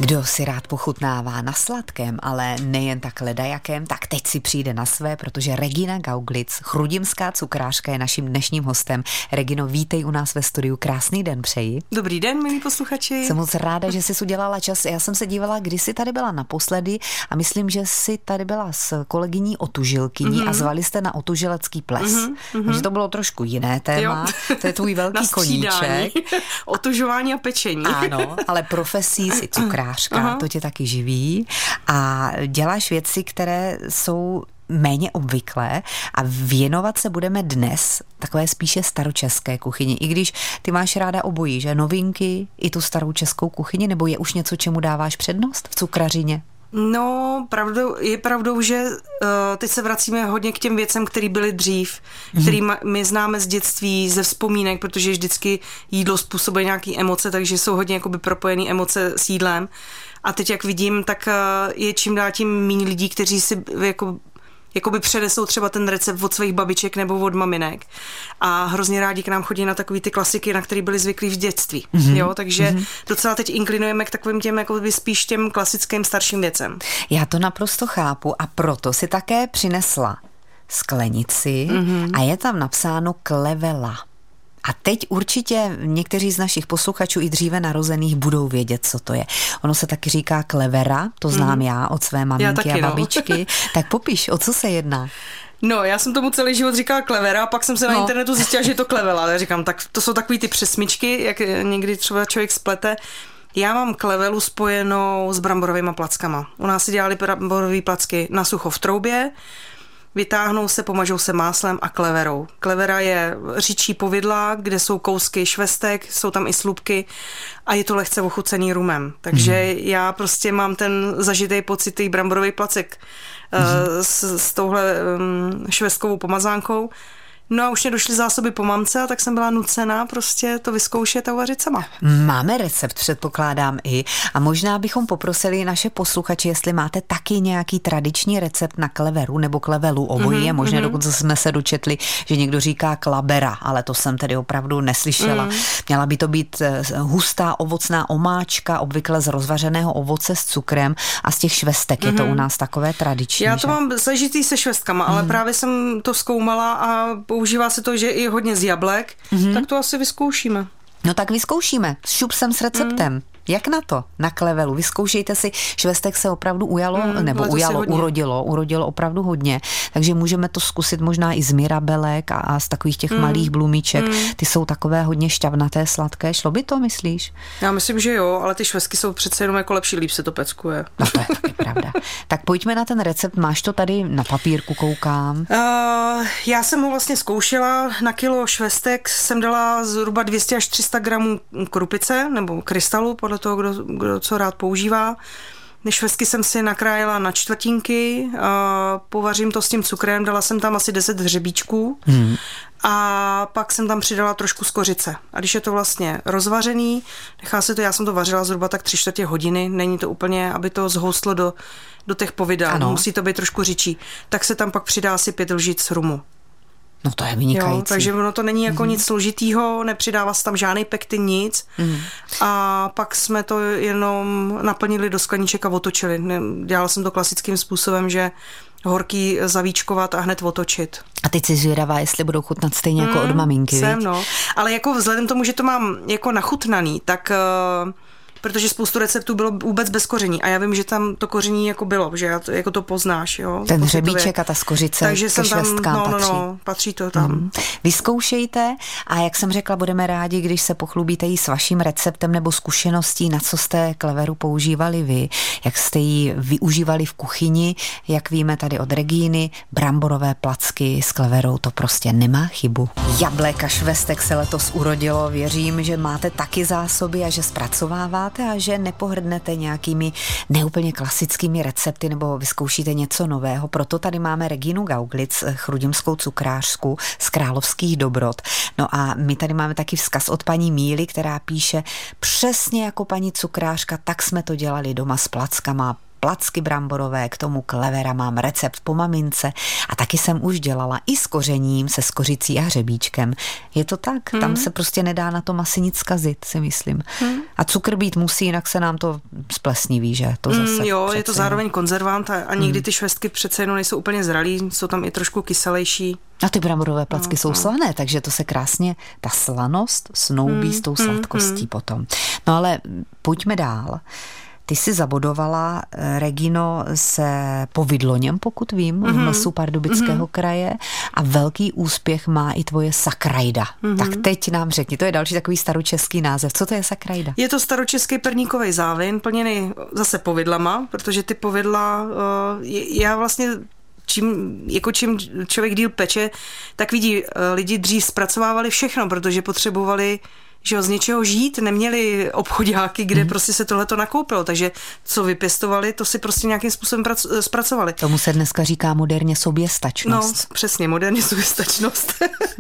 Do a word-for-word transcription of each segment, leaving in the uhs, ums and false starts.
Kdo si rád pochutnává na sladkém, ale nejen tak ledajakém, tak teď si přijde na své, protože Regina Gauglitz, chrudimská cukrářka, je naším dnešním hostem. Regino, vítej u nás ve studiu. Krásný den přeji. Dobrý den, milí posluchači. Jsem moc ráda, že jsi udělala čas. Já jsem se dívala, kdy jsi tady byla naposledy a myslím, že jsi tady byla s kolegyní Otužilkyní mm-hmm. a zvali jste na otužilecký ples. Mm-hmm. Takže to bylo trošku jiné téma. Jo. To je tvůj velký koníček. Otužování a pečení. Ano, ale profesí si cukrářka, Aha. to tě taky živí a děláš věci, které jsou méně obvyklé a věnovat se budeme dnes takové spíše staročeské kuchyni, i když ty máš ráda obojí, že novinky i tu starou českou kuchyni, nebo je už něco, čemu dáváš přednost v cukrařině? No, pravdou, je pravdou, že uh, teď se vracíme hodně k těm věcem, které byly dřív, mm-hmm. který ma, my známe z dětství, ze vzpomínek, protože vždycky jídlo způsobuje nějaké emoce, takže jsou hodně jakoby propojené emoce s jídlem. A teď, jak vidím, tak uh, je čím dál tím méně lidí, kteří si jako jakoby přenesou třeba ten recept od svých babiček nebo od maminek. A hrozně rádi k nám chodí na takový ty klasiky, na které byli zvyklí v dětství. Mm-hmm. Jo, takže mm-hmm. docela teď inklinujeme k takovým těm jakoby spíš těm klasickým starším věcem. Já to naprosto chápu a proto si také přinesla sklenici mm-hmm. a je tam napsáno Klevela. A teď určitě někteří z našich posluchačů i dříve narozených budou vědět, co to je. Ono se taky říká klevera, to znám mm. já od své maminky taky, a babičky. No. Tak popiš, o co se jedná? No, já jsem tomu celý život říkala klevera, pak jsem se no. na internetu zjistila, že je to klevela. Já říkám, tak to jsou takový ty přesmičky, jak někdy třeba člověk splete. Já mám klevelu spojenou s bramborovými plackama. U nás si dělali bramborové placky na sucho v troubě, vytáhnou se, pomažou se máslem a kleverou. Klevera je říčí povidla, kde jsou kousky švestek, jsou tam i slupky a je to lehce ochucený rumem. Takže mm. já prostě mám ten zažitý pocit těch bramborových placek mm. uh, s, s touhle um, švestkovou pomazánkou. No a už mě došly zásoby po mamce a tak jsem byla nucená prostě to vyzkoušet a uvařit sama. Máme recept, předpokládám i. A možná bychom poprosili naše posluchače, jestli máte taky nějaký tradiční recept na kleveru nebo klevelu. Obojí mm-hmm, je možné, mm-hmm. dokonce jsme se dočetli, že někdo říká klabera, ale to jsem tedy opravdu neslyšela. Mm. Měla by to být hustá ovocná omáčka, obvykle z rozvařeného ovoce s cukrem a z těch švestek. Mm-hmm. Je to u nás takové tradiční. Já to že? mám zažitý se švestkama, mm. ale právě jsem to zkoumala a používá se to, že i hodně z jablek, mm-hmm. tak to asi vyzkoušíme. No tak vyzkoušíme. Šup sem s receptem. Mm. Jak na to? Na klevelu. Vyzkoušejte si, švestek se opravdu ujalo, mm, nebo ujalo, urodilo, urodilo opravdu hodně, takže můžeme to zkusit možná i z mirabelek a, a z takových těch mm. malých blumíček. Mm. Ty jsou takové hodně šťavnaté, sladké. Šlo by to, myslíš? Já myslím, že jo, ale ty švestky jsou přece jenom jako lepší, líp se to peckuje. No to je taky pravda. Tak pojďme na ten recept. Máš to tady na papírku, koukám. Uh, já jsem ho vlastně zkoušela. Na kilo švestek jsem dala zhruba dvě stě až tři sta gramů krupice nebo krystalu, podle toho, kdo, kdo co rád používá. Švestky jsem si nakrájela na čtvrtinky, povařím to s tím cukrem, dala jsem tam asi deset hřebíčků hmm. a pak jsem tam přidala trošku z kořice. A když je to vlastně rozvařený, nechá se to, já jsem to vařila zhruba tak tři čtvrtě hodiny, není to úplně, aby to zhoustlo do, do těch povidel, ano. Musí to být trošku řičí, tak se tam pak přidá asi pět lžic rumu. No to je vynikající. Jo, takže ono to není jako mm. nic složitýho, nepřidává se tam žádný pektin, nic. Mm. A pak jsme to jenom naplnili do skleníček a otočili. Dělala jsem to klasickým způsobem, že horký zavíčkovat a hned otočit. A teď si zvědavá, jestli budou chutnat stejně mm, jako od maminky, jsem, no. Ale jako vzhledem tomu, že to mám jako nachutnaný, tak... Uh, protože spoustu receptů bylo vůbec bez koření a já vím, že tam to koření jako bylo, že to, jako to poznáš. Jo, ten hřebíček a ta skořice takže ke švestkám no, no, patří. No, patří to tam. Mm. Vyzkoušejte a jak jsem řekla, budeme rádi, když se pochlubíte jí s vaším receptem nebo zkušeností, na co jste kleveru používali vy, jak jste ji využívali v kuchyni, jak víme tady od Regíny, bramborové placky s kleverou, to prostě nemá chybu. Jablek a švestek se letos urodilo, věřím, že máte taky zásoby a že zpracováváte a že nepohrdnete nějakými neúplně klasickými recepty nebo vyzkoušíte něco nového. Proto tady máme Reginu Gauglitz, chrudimskou cukrářku z Královských Dobrot. No a my tady máme taky vzkaz od paní Míly, která píše: přesně jako paní cukrářka, tak jsme to dělali doma s plackama. placky bramborové, k tomu klevera mám recept po mamince a taky jsem už dělala i s kořením, se skořicí a hřebíčkem. Je to tak, hmm. tam se prostě nedá na tom asi nic zkazit, si myslím. Hmm. A cukr být musí, jinak se nám to splesniví, že? To zase mm, jo, je to zároveň konzervant a, a někdy ty švestky přece jenom nejsou úplně zralý, jsou tam i trošku kyselejší. A ty bramborové placky no, jsou no. slané, takže to se krásně, ta slanost snoubí hmm. s tou sladkostí hmm. potom. No ale pojďme dál. Ty jsi zabodovala, Regino, se povidloněm, pokud vím, mm-hmm. v Mlsu Pardubického mm-hmm. kraje a velký úspěch má i tvoje sakrajda. Mm-hmm. Tak teď nám řekni, to je další takový staročeský název. Co to je sakrajda? Je to staročeský perníkový závin, plněný zase povidlama, protože ty povidla, já vlastně čím, jako čím člověk díl peče, tak vidí, lidi dřív zpracovávali všechno, protože potřebovali že jo, z něčeho žít, neměli obchodáky, kde mm. prostě se tohleto nakoupilo, takže co vypěstovali, to si prostě nějakým způsobem prac- zpracovali. Tomu se dneska říká moderně soběstačnost. No, přesně, moderně soběstačnost.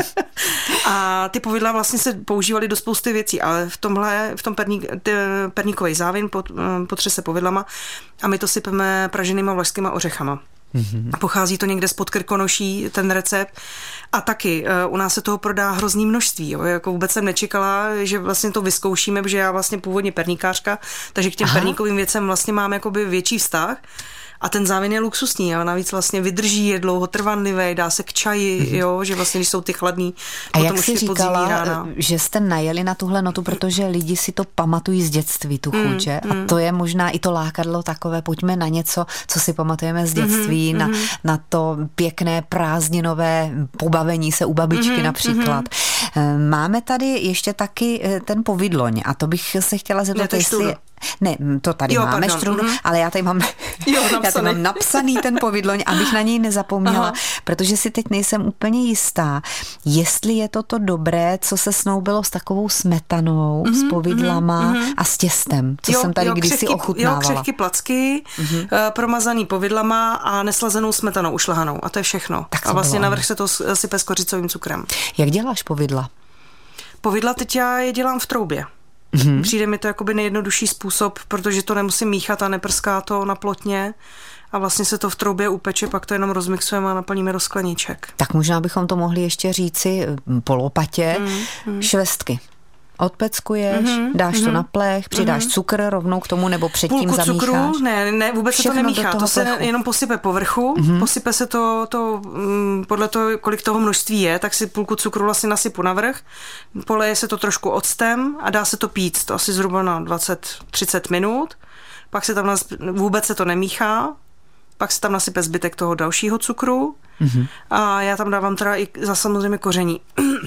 A ty povidla vlastně se používaly do spousty věcí, ale v tomhle, v tom perník, perníkový závin potře se povidlama a my to sypeme praženýma vlašskýma ořechama. Mm-hmm. Pochází to někde spod Krkonoší, ten recept. A taky uh, u nás se toho prodá hrozný množství. Jo. Jako vůbec jsem nečekala, že vlastně to vyzkoušíme, protože já vlastně původně perníkářka, takže k těm Aha. perníkovým věcem vlastně mám jakoby větší vztah. A ten závin je luxusní, a navíc vlastně vydrží, je dlouhotrvanlivý, dá se k čaji, mm-hmm. jo, že vlastně, když jsou ty chladný, a jak jsi říkala, že jste najeli na tuhle notu, protože lidi si to pamatují z dětství, tu chuť, mm, mm. a to je možná i to lákadlo takové, pojďme na něco, co si pamatujeme z dětství, mm-hmm. na, na to pěkné prázdninové pobavení se u babičky mm-hmm. například. Mm-hmm. Máme tady ještě taky ten povidloň a to bych se chtěla zeptat, jestli... Ne, to tady jo, máme štrůdl, mm-hmm. ale já tady mám, jo, já tady mám napsaný ten povidloň, abych na něj nezapomněla, Aha. protože si teď nejsem úplně jistá, jestli je to to dobré, co se snoubilo s takovou smetanou, mm-hmm, s povidlama mm-hmm. a s těstem, co jo, jsem tady jo, kdysi křehky, ochutnávala. Jo, křehky placky, mm-hmm. promazaný povidlama a neslazenou smetanou ušlehanou a to je všechno. Tak a vlastně navrch se to sype s kořicovým cukrem. Jak děláš povidla? Povidla teď já je dělám v troubě. Mm-hmm. Přijde mi to jakoby nejjednodušší způsob, protože to nemusím míchat a neprská to na plotně a vlastně se to v troubě upeče, pak to jenom rozmixujeme a naplníme do skleníček. Tak možná bychom to mohli ještě říci po lopatě, mm-hmm. švestky. Odpeckuješ, mm-hmm, dáš mm-hmm, to na plech, přidáš mm-hmm. cukr rovnou k tomu, nebo předtím Půlku zamícháš? Cukru, ne, ne, vůbec Všechno se to nemíchá, to se plechu. Jenom posype povrchu, mm-hmm. posype se to, to mm, podle toho, kolik toho množství je, tak si půlku cukru vlastně nasypu navrch, poleje se to trošku octem a dá se to pít, to asi zhruba na dvacet třicet minut, pak se tam nas, vůbec se to nemíchá, pak se tam nasype zbytek toho dalšího cukru mm-hmm. a já tam dávám teda i za samozřejmě koření.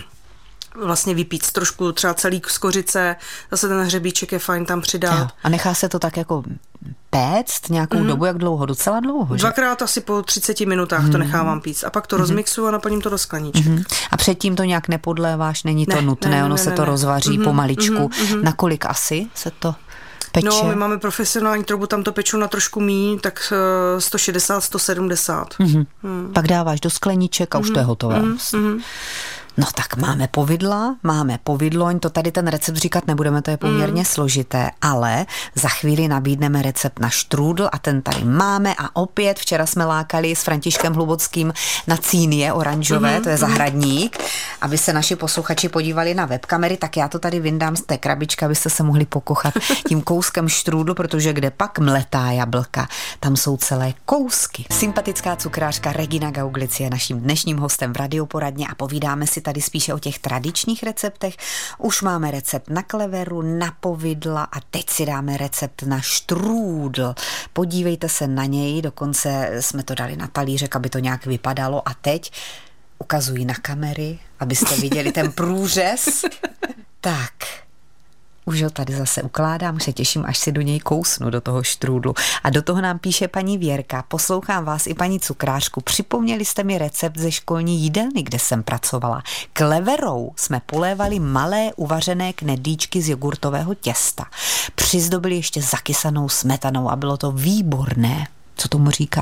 Vlastně vypít trošku třeba celý z kořice, zase ten hřebíček je fajn tam přidat. Jo. A nechá se to tak jako péct nějakou mm. dobu, jak dlouho? Docela dlouho, že? Dvakrát asi po třiceti minutách mm. to nechávám pít a pak to mm. rozmixuju a naplním to do skleníček. Mm. A předtím to nějak nepodléváš, není to ne, nutné, ne, ne, ono ne, se ne, to ne. rozvaří mm. pomaličku. Mm. Nakolik asi se to peče? No, my máme profesionální troubu, tam to peču na trošku míň, tak sto šedesát, sto sedmdesát. Mm. Mm. Pak dáváš do skleníček a už mm. to je hotové. Mm. Mm. No tak máme povidla, máme povidloň, to tady ten recept říkat nebudeme, to je poměrně mm. složité, ale za chvíli nabídneme recept na štrůdl a ten tady máme a opět včera jsme lákali s Františkem Hlubockým na cínie oranžové, mm. to je zahradník, aby se naši posluchači podívali na webkamery, tak já to tady vyndám z té krabičky, abyste se mohli pokochat tím kouskem štrůdlu, protože kde pak mletá jablka, tam jsou celé kousky. Sympatická cukrářka Regina Gauglitz je naším dnešním hostem v Radioporadně a povídáme si tady spíše o těch tradičních receptech. Už máme recept na kleveru, na povidla a teď si dáme recept na štrůdl. Podívejte se na něj, dokonce jsme to dali na talířek, aby to nějak vypadalo a teď ukazuji na kamery, abyste viděli ten průřez. Tak, už ho tady zase ukládám, se těším, až si do něj kousnu, do toho štrůdlu. A do toho nám píše paní Věrka, poslouchám vás i paní cukrářku, připomněli jste mi recept ze školní jídelny, kde jsem pracovala. Kleverou jsme polévali malé uvařené knedlíčky z jogurtového těsta. Přizdobili ještě zakysanou smetanou a bylo to výborné. Co tomu říkáš?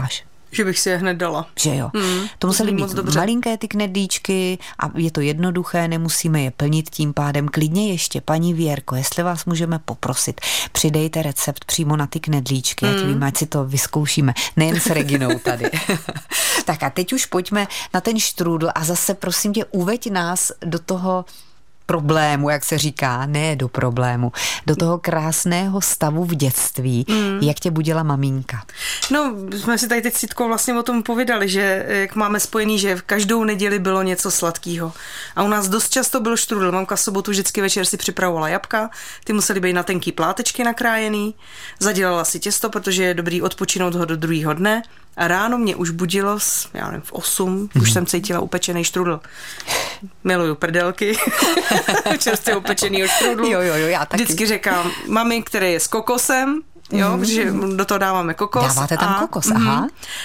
Že bych si je hned dala. Že jo. Mm, to musely být dobře. malinké ty knedlíčky a je to jednoduché, nemusíme je plnit tím pádem. Klidně ještě, paní Věrko, jestli vás můžeme poprosit, přidejte recept přímo na ty knedlíčky, mm. ať víme, ať si to vyzkoušíme. Nejen s Reginou tady. Tak a teď už pojďme na ten štrůdl a zase prosím tě, uveď nás do toho problému, jak se říká, ne do problému, do toho krásného stavu v dětství, mm. jak tě budila maminka. No, jsme si tady teď s Citkou vlastně o tom povídali, že jak máme spojený, že v každou neděli bylo něco sladkého. A u nás dost často byl štrůdl. Mamka v sobotu vždycky večer si připravovala jabka, ty musely být na tenký plátečky nakrájený, zadělala si těsto, protože je dobrý odpočinout ho do druhého dne. A ráno mě už budilo, já nevím, v osm, mm-hmm. už jsem cítila upečený štrudl. Miluju prdelky, čerstvě upečenýho štrudlu. Jo, jo, jo, já taky. Vždycky říkám, mami, který je s kokosem, jo, mm-hmm. protože do toho dáváme kokos. Dáváte tam a, kokos, aha.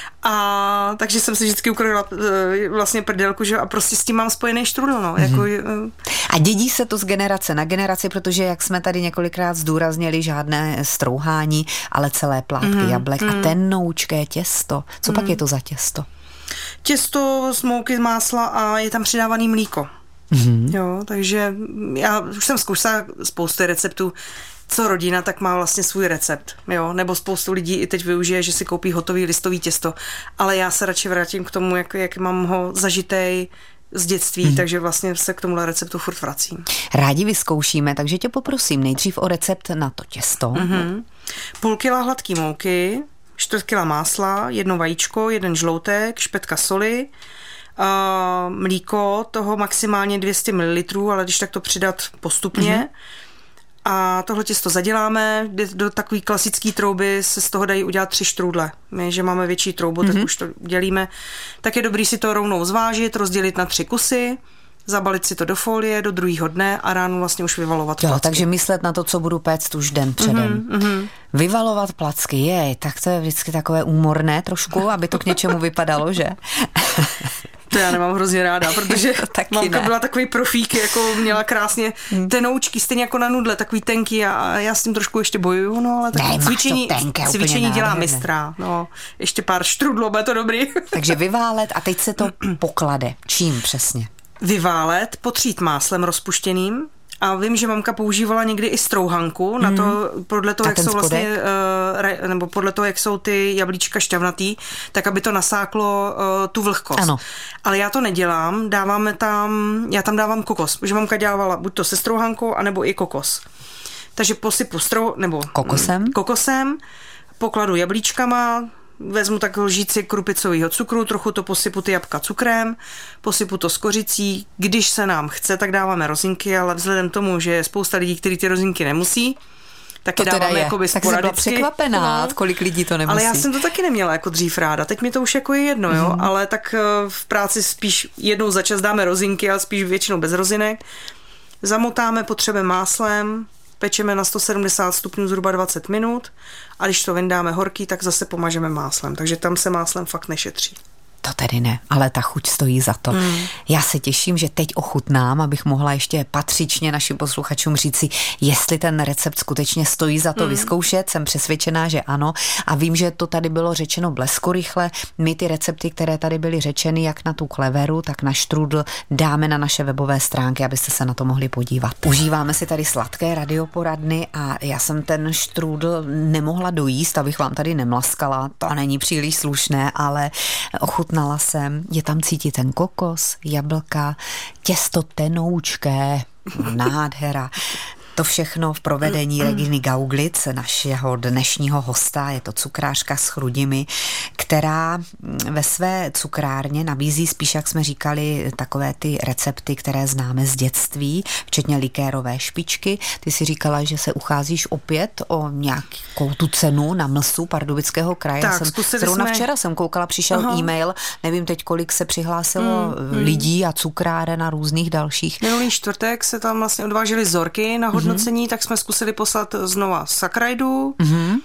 A takže jsem si vždycky ukrojila vlastně prdelku, že a prostě s tím mám spojený štrudl, no. Mm-hmm. Jako, a dědí se to z generace na generaci, protože jak jsme tady několikrát zdůraznili, žádné strouhání, ale celé plátky mm-hmm. jablek mm-hmm. a tenoučké těsto. Co mm-hmm. pak je to za těsto? Těsto z mouky, másla a je tam přidávaný mlíko. Mm-hmm. Jo, takže já už jsem zkoušela spoustu receptů. Co rodina, tak má vlastně svůj recept, jo, nebo spoustu lidí i teď využije, že si koupí hotový listový těsto, ale já se radši vrátím k tomu, jak, jak mám ho zažitej z dětství, hmm. takže vlastně se k tomuhle receptu furt vracím. Rádi vyzkoušíme, takže tě poprosím nejdřív o recept na to těsto. Mm-hmm. Půl kila hladký mouky, čtvrt kila másla, jedno vajíčko, jeden žloutek, špetka soli, uh, mlíko, toho maximálně dvě stě mililitrů, ale když tak to přidat postupně. Mm-hmm. A tohle těsto zaděláme, do takové klasické trouby se z toho dají udělat tři štrůdle. My, že máme větší troubu, mm-hmm. tak už to dělíme. Tak je dobrý si to rovnou zvážit, rozdělit na tři kusy, zabalit si to do folie do druhého dne a ráno vlastně už vyvalovat jo, placky. Takže myslet na to, co budu péct už den předem. Mm-hmm. Vyvalovat placky, jej, tak to je vždycky takové úmorné trošku, aby to k něčemu vypadalo, že? To já nemám hrozně ráda, protože mamka byla takový profík, jako měla krásně tenoučky, stejně jako na nudle, takový tenký a já s tím trošku ještě bojuju, no ale tak cvičení, tenké, cvičení dělá mistra, no, ještě pár štrudlů, bude to dobrý. Takže vyválet a teď se to poklade. Čím přesně? Vyválet, potřít máslem rozpuštěným. A vím, že mamka používala někdy i strouhanku, na to, podle toho, jak jsou vlastně, uh, nebo podle toho, jak jsou ty jablíčka šťavnatý, tak aby to nasáklo uh, tu vlhkost. Ano. Ale já to nedělám, dáváme tam, já tam dávám kokos, protože mamka dělávala buď to se strouhankou, anebo i kokos. Takže posypu strou, nebo kokosem, kokosem pokladu jablíčkama, vezmu tak lžíci krupicového cukru, trochu to posypu ty jabka cukrem, posypu to s kořicí. Když se nám chce, tak dáváme rozinky, ale vzhledem tomu, že je spousta lidí, kteří ty rozinky nemusí, tak je dáváme jakoby sporadicky. Tak jsem byla překvapená, no. Kolik lidí to nemusí. Ale já jsem to taky neměla jako dřív ráda. Teď mi to už jako je jedno, jo, mm. ale tak v práci spíš jednou za čas dáme rozinky, ale spíš většinou bez rozinek. Zamotáme, potřebujeme máslem, pečeme na sto sedmdesát stupňů zhruba dvacet minut a když to vyndáme horký, tak zase pomažeme máslem. Takže tam se máslem fakt nešetří. To tedy ne, ale ta chuť stojí za to. Mm. Já se těším, že teď ochutnám, abych mohla ještě patřičně našim posluchačům říci, jestli ten recept skutečně stojí za to mm. vyzkoušet. Jsem přesvědčená, že ano. A vím, že to tady bylo řečeno bleskorychle. My ty recepty, které tady byly řečeny, jak na tu kleveru, tak na štrůdl, dáme na naše webové stránky, abyste se na to mohli podívat. Užíváme si tady sladké radioporadny a já jsem ten štrůdl nemohla dojíst, abych vám tady nemlaskala. To není příliš slušné, ale ochutnám. Znala jsem, je tam cítit ten kokos, jablka, těsto tenoučké, nádhera. To všechno v provedení Reginy Gauglitz, našeho dnešního hosta, je to cukrářka s Chrudimi, která ve své cukrárně nabízí spíš, jak jsme říkali, takové ty recepty, které známe z dětství, včetně likérové špičky. Ty si říkala, že se ucházíš opět o nějakou tu cenu na mlsu Pardubického kraje. Tak, jsem, zrovna jsme... včera jsem koukala, přišel Aha. e-mail, nevím teď, kolik se přihlásilo mm, lidí a cukráren a různých dalších. Minulý čtvrtek se tam vlastně odvážely vzorky na hodnocení, mm-hmm. tak jsme zkusili poslat znova sakrajdu, mm-hmm.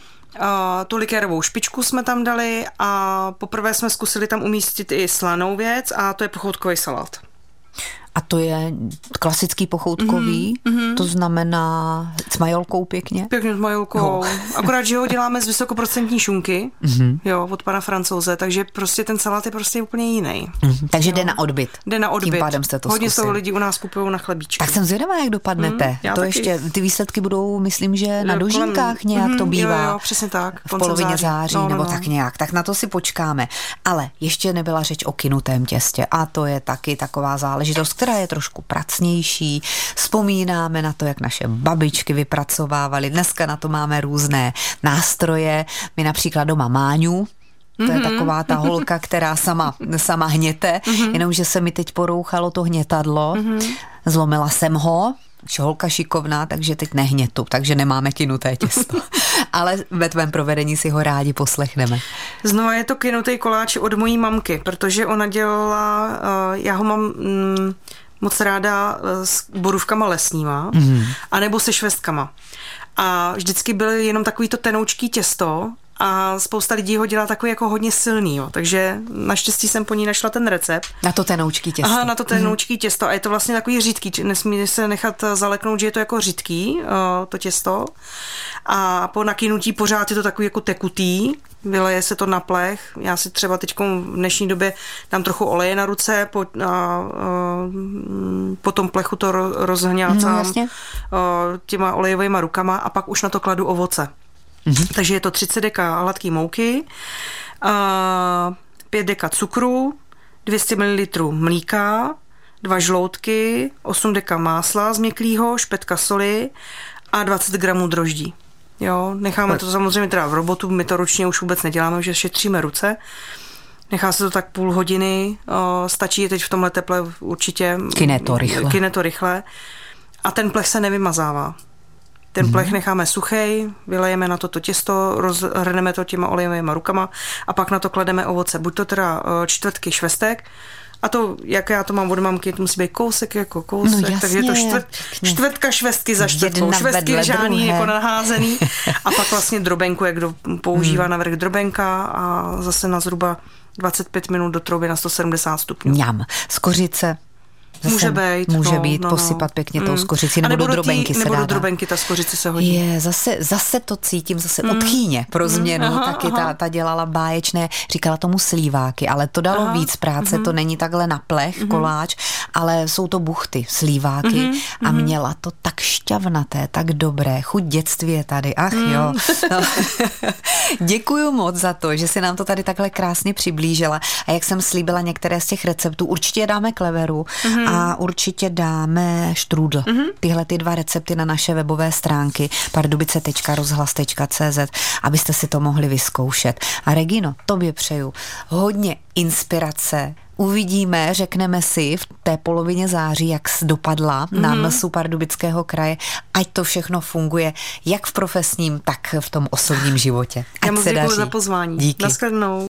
a tu likérovou špičku jsme tam dali a poprvé jsme zkusili tam umístit i slanou věc a to je pochoutkový salát. A to je klasický pochoutkový, mm-hmm. to znamená s majolkou pěkně? Pěkně s majolkou. No. Akorát, že ho děláme z vysokoprocentní šunky, mm-hmm. jo, od pana Francouze, takže prostě ten salát je prostě úplně jiný. Mm-hmm. Takže jo. jde na odbyt. Jde na odbyt. Tím pádem jste to Hodně zkusil. z toho lidi u nás kupují na chlebíčky. Tak jsem zvědavá, jak dopadnete. Mm, to taky. Ještě, ty výsledky budou, myslím, že na dožínkách nějak mm, to bývá. Jo, jo, přesně tak. V polovině září, září no, nebo no, tak nějak. Tak na to si počkáme. Ale ještě nebyla řeč o kynutém těstě a to je taky taková záležitost, která je trošku pracnější. Vzpomínáme na to, jak naše babičky vypracovávaly. Dneska na to máme různé nástroje. My například doma Máňu, to je mm-hmm. taková ta holka, která sama, sama hněte, mm-hmm. jenomže se mi teď porouchalo to hnětadlo. Mm-hmm. Zlomila jsem ho, holka šikovná, takže teď nehnětu, takže nemáme kynuté těsto. Ale ve tvém provedení si ho rádi poslechneme. Znova je to kynutý koláč od mojí mamky, protože ona dělala, já ho mám mm, moc ráda s borůvkama lesníma, mm-hmm. anebo se švestkama. A vždycky byly jenom takový to tenoučký těsto, a spousta lidí ho dělá takový jako hodně silný, jo. Takže naštěstí jsem po ní našla ten recept. Na to tenoučký těsto. Aha, na to tenoučký mm. těsto a je to vlastně takový řídký, nesmí se nechat zaleknout, že je to jako řídký, to těsto a po nakynutí pořád je to takový jako tekutý, vyleje se to na plech, já si třeba teď v dnešní době dám trochu oleje na ruce, po, a, a, po tom plechu to rozhňácám no, těma olejovýma rukama a pak už na to kladu ovoce. Mm-hmm. Takže je to třicet deka hladký mouky, pět deka cukru, dvě stě mililitrů mlíka, dva žloutky, osm deka másla změklýho, špetka soli a dvacet gramů droždí. Jo, necháme to samozřejmě teda v robotu, my to ručně už vůbec neděláme, že šetříme ruce. Nechá se to tak půl hodiny, stačí je teď v tomhle teple určitě. Kyne to rychle. Kyne to rychle. A ten plech se nevymazává. Ten plech necháme suchej, vylejeme na toto těsto, rozhrneme to těma olejovými rukama a pak na to klademe ovoce. Buď to teda čtvrtky švestek, a to, jak já to mám od mamky, to musí být kousek jako kousek, no jasně, takže je to čtvrt, čtvrtka švestky za čtvrtkou. Švestky žádný jako naházený a pak vlastně drobenku, jak do, používá hmm. navrch drobenka a zase na zhruba dvacet pět minut do trouby na sto sedmdesát stupňů. Mňam. Z kořice. Zase může být. Může no, být, no, posypat pěkně mm. tou skořicí, nebo, nebo do drobenky se nebo dá. do drobenky ta skořice se hodí. Je, zase, zase to cítím, zase mm. od Chýně pro změnu, mm. taky ta, ta dělala báječné, říkala tomu slíváky, ale to dalo aha. víc práce, mm. to není takhle na plech, mm. koláč, ale jsou to buchty, slíváky mm. a měla to tak šťavnaté, tak dobré, chuť dětství je tady, ach mm. jo. No. Děkuju moc za to, že si nám to tady takhle krásně přiblížila a jak jsem slíbila některé z těch receptů, určitě dáme Cleveru, mm. a určitě dáme štrůdl. Mm-hmm. Tyhle ty dva recepty na naše webové stránky pardubice tečka rozhlas tečka cé zet, abyste si to mohli vyzkoušet. A Regino, tobě přeju hodně inspirace. Uvidíme, řekneme si v té polovině září, jak dopadla mm-hmm. na msu Pardubického kraje, ať to všechno funguje, jak v profesním, tak v tom osobním životě. Ať Já moc děkuji za pozvání. Díky. Naschledanou.